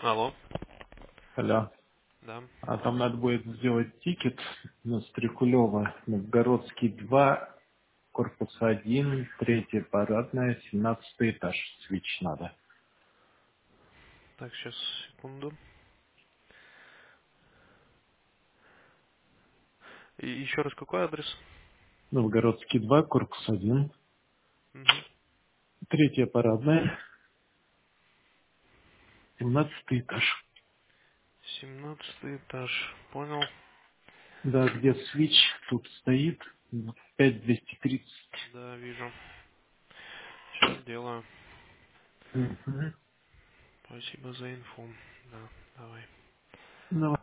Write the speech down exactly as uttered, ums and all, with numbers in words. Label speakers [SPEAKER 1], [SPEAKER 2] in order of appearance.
[SPEAKER 1] Алло.
[SPEAKER 2] Алло.
[SPEAKER 1] Да.
[SPEAKER 2] А там надо будет сделать тикет на Стрекулева, Новгородский два, корпус один, третья парадная, семнадцатый этаж. Свич надо.
[SPEAKER 1] Так, сейчас, секунду. И еще раз, какой адрес?
[SPEAKER 2] Новгородский два, корпус один,
[SPEAKER 1] Угу.
[SPEAKER 2] третья парадная, семнадцатый этаж.
[SPEAKER 1] Семнадцатый этаж. Понял.
[SPEAKER 2] Да, где свич тут стоит, пять двести тридцать.
[SPEAKER 1] Да, вижу. Сейчас делаю.
[SPEAKER 2] Мгм.
[SPEAKER 1] Спасибо за инфу. Да, давай.
[SPEAKER 2] Ну,